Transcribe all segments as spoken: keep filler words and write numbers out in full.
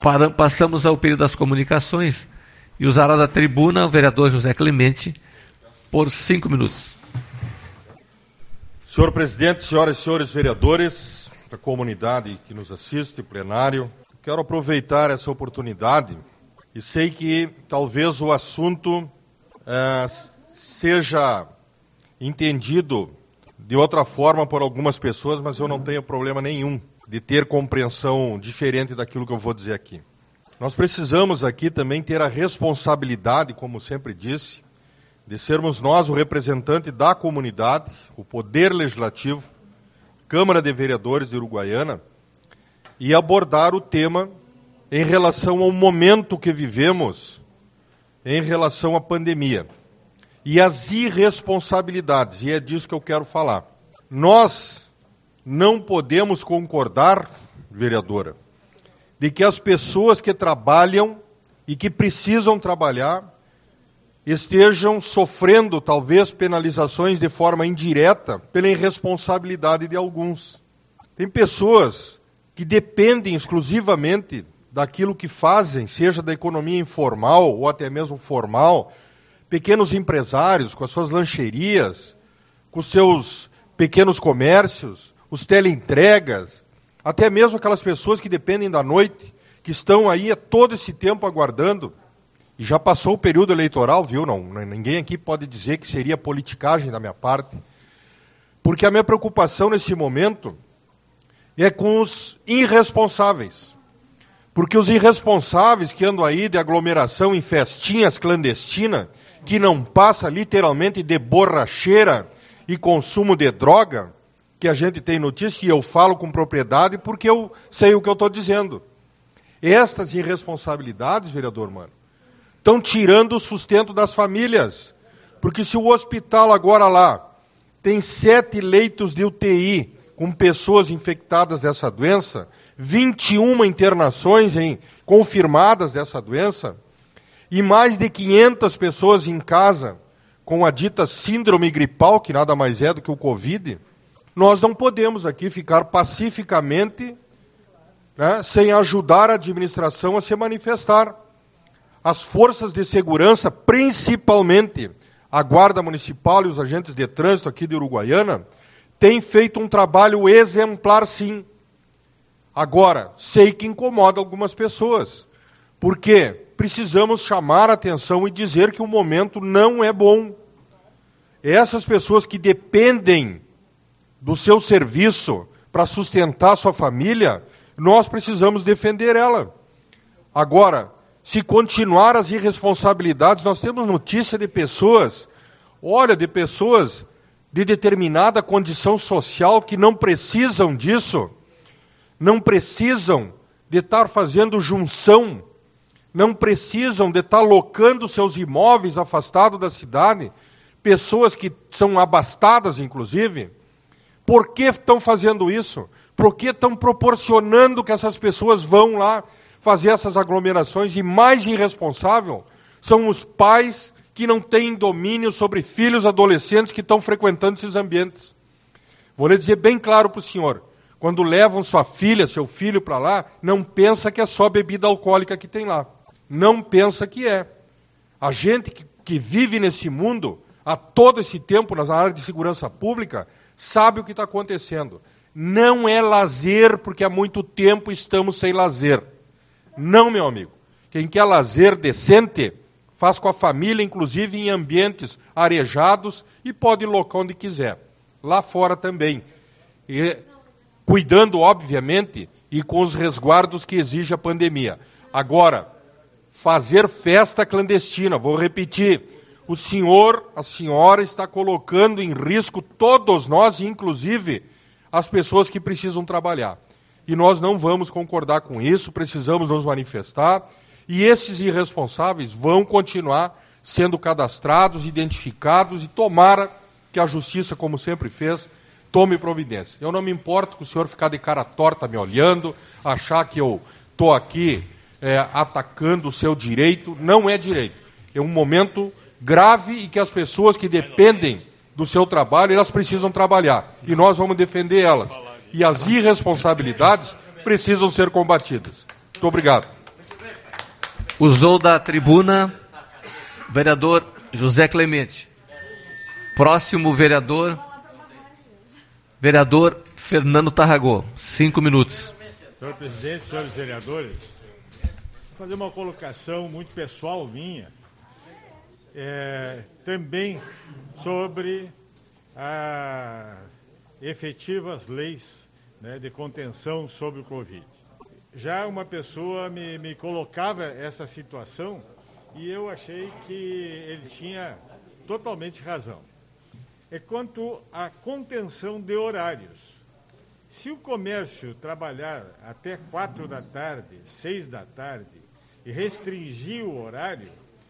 Para, passamos ao período das comunicações e usará da tribuna o vereador José Clemente por cinco minutos. Senhor presidente, senhoras e senhores vereadores, da comunidade que nos assiste, plenário, quero aproveitar essa oportunidade e sei que talvez o assunto eh, seja entendido de outra forma por algumas pessoas, mas eu não tenho problema nenhum de ter compreensão diferente daquilo que eu vou dizer aqui. Nós precisamos aqui também ter a responsabilidade, como sempre disse, de sermos nós o representante da comunidade, o Poder Legislativo, Câmara de Vereadores de Uruguaiana, e abordar o tema em relação ao momento que vivemos, em relação à pandemia. E as irresponsabilidades, e é disso que eu quero falar. Nós não podemos concordar, vereadora, de que as pessoas que trabalham e que precisam trabalhar estejam sofrendo, talvez, penalizações de forma indireta pela irresponsabilidade de alguns. Tem pessoas que dependem exclusivamente daquilo que fazem, seja da economia informal ou até mesmo formal, pequenos empresários com as suas lancherias, com seus pequenos comércios, os teleentregas, até mesmo aquelas pessoas que dependem da noite, que estão aí há todo esse tempo aguardando. E já passou o período eleitoral, viu? Não, ninguém aqui pode dizer que seria politicagem da minha parte. Porque a minha preocupação nesse momento é com os irresponsáveis. Porque os irresponsáveis que andam aí de aglomeração em festinhas clandestinas, que não passa literalmente de borracheira e consumo de droga, que a gente tem notícia, e eu falo com propriedade porque eu sei o que eu estou dizendo. Estas irresponsabilidades, vereador Mano, estão tirando o sustento das famílias. Porque se o hospital agora lá tem sete leitos de U T I com pessoas infectadas dessa doença, vinte e uma internações em, confirmadas dessa doença, e mais de quinhentas pessoas em casa com a dita síndrome gripal, que nada mais é do que o Covid, nós não podemos aqui ficar pacificamente, né, sem ajudar a administração a se manifestar. As forças de segurança, principalmente a Guarda Municipal e os agentes de trânsito aqui de Uruguaiana, têm feito um trabalho exemplar, sim. Agora, sei que incomoda algumas pessoas, porque precisamos chamar a atenção e dizer que o momento não é bom. Essas pessoas que dependem do seu serviço para sustentar sua família, nós precisamos defender ela. Agora, se continuar as irresponsabilidades, nós temos notícia de pessoas, olha, de pessoas de determinada condição social que não precisam disso, não precisam de estar fazendo junção, não precisam de estar locando seus imóveis afastados da cidade, pessoas que são abastadas, inclusive. Por que estão fazendo isso? Por que estão proporcionando que essas pessoas vão lá fazer essas aglomerações? E mais irresponsável são os pais que não têm domínio sobre filhos adolescentes que estão frequentando esses ambientes. Vou lhe dizer bem claro para o senhor, quando levam sua filha, seu filho para lá, não pensa que é só bebida alcoólica que tem lá. Não pensa que é. A gente que, que vive nesse mundo há todo esse tempo na área de segurança pública sabe o que está acontecendo. Não é lazer, porque há muito tempo estamos sem lazer. Não, meu amigo. Quem quer lazer decente, faz com a família, inclusive em ambientes arejados, e pode ir local onde quiser. Lá fora também. E, cuidando, obviamente, e com os resguardos que exige a pandemia. Agora, fazer festa clandestina, vou repetir, o senhor, a senhora está colocando em risco todos nós, inclusive as pessoas que precisam trabalhar. E nós não vamos concordar com isso, precisamos nos manifestar, e esses irresponsáveis vão continuar sendo cadastrados, identificados, e tomara que a justiça, como sempre fez, tome providência. Eu não me importo com o senhor ficar de cara torta me olhando, achar que eu estou aqui é, atacando o seu direito. Não é direito. É um momento grave e que as pessoas que dependem do seu trabalho, elas precisam trabalhar. E nós vamos defender elas. E as irresponsabilidades precisam ser combatidas. Muito obrigado. Usou da tribuna vereador José Clemente. Próximo vereador, vereador Fernando Tarragó. Cinco minutos. Senhor presidente, senhores vereadores, vou fazer uma colocação muito pessoal minha, é, também sobre as efetivas leis, né, de contenção sobre o Covid. Já uma pessoa me, me colocava essa situação e eu achei que ele tinha totalmente razão. É quanto à contenção de horários. Se o comércio trabalhar até quatro da tarde, seis da tarde, e restringir o horário,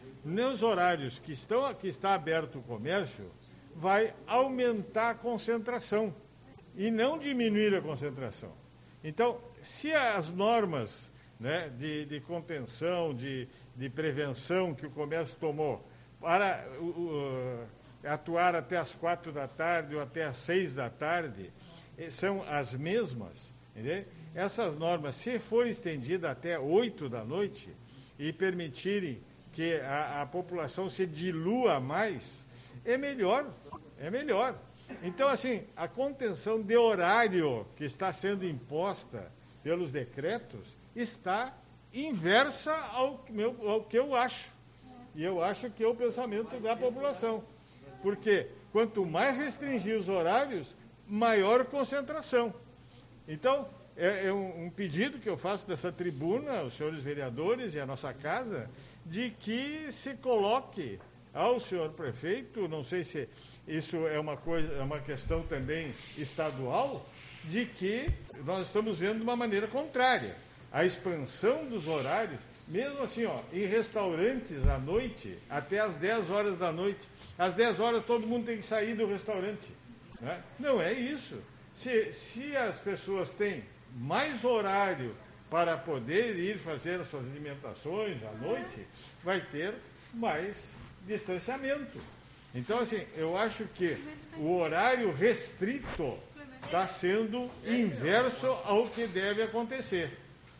nos horários que, estão, que está aberto o comércio, vai aumentar a concentração e não diminuir a concentração. Então, se as normas, né, de, de contenção, de, de prevenção que o comércio tomou para uh, atuar até as quatro da tarde ou até as seis da tarde, são as mesmas, entendeu? Essas normas, se for estendida até oito da noite e permitirem que a, a população se dilua mais, é melhor, é melhor. Então, assim, a contenção de horário que está sendo imposta pelos decretos está inversa ao, meu, ao que eu acho. E eu acho que é o pensamento da população. Porque quanto mais restringir os horários, maior concentração. Então, é, é um, um pedido que eu faço dessa tribuna aos senhores vereadores e à nossa casa, de que se coloque ao senhor prefeito, não sei se isso é uma coisa, é uma questão também estadual, de que nós estamos vendo de uma maneira contrária. A expansão dos horários, mesmo assim, ó, em restaurantes à noite, até às dez horas da noite. Às dez horas todo mundo tem que sair do restaurante. Né? Não é isso. Se, se as pessoas têm mais horário para poder ir fazer as suas alimentações à noite, vai ter mais distanciamento. Então, assim, eu acho que o horário restrito está sendo inverso ao que deve acontecer.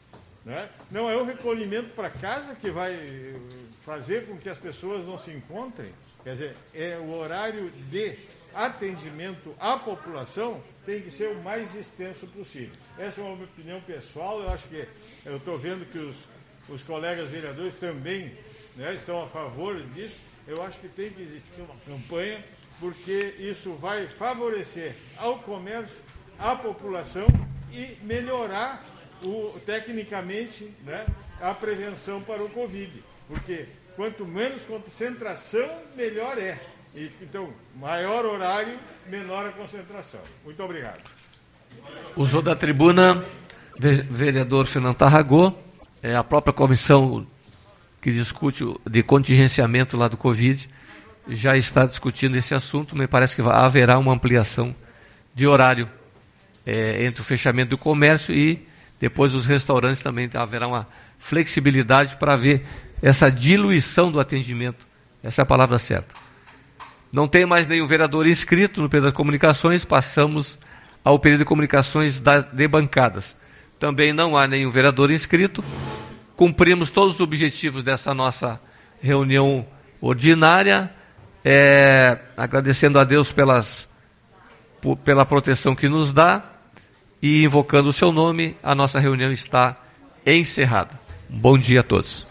Né? Não é o recolhimento para casa que vai fazer com que as pessoas não se encontrem. Quer dizer, é o horário de atendimento à população tem que ser o mais extenso possível. Essa é uma minha opinião pessoal. Eu acho que eu estou vendo que os, os colegas vereadores também, né, estão a favor disso. Eu acho que tem que existir uma campanha, porque isso vai favorecer ao comércio, à população e melhorar o, tecnicamente, né, a prevenção para o Covid. Porque quanto menos concentração, melhor é. E, então, maior horário, menor a concentração. Muito obrigado. Usou da tribuna vereador Fernando Tarragó, é a própria comissão que discute de contingenciamento lá do Covid, já está discutindo esse assunto. Me parece que haverá uma ampliação de horário é, entre o fechamento do comércio e depois os restaurantes também. Haverá uma flexibilidade para ver essa diluição do atendimento. Essa é a palavra certa. Não tem mais nenhum vereador inscrito no período das comunicações, passamos ao período de comunicações da, de bancadas. Também não há nenhum vereador inscrito. Cumprimos todos os objetivos dessa nossa reunião ordinária, é, agradecendo a Deus pelas, por, pela proteção que nos dá e invocando o seu nome, a nossa reunião está encerrada. Um bom dia a todos.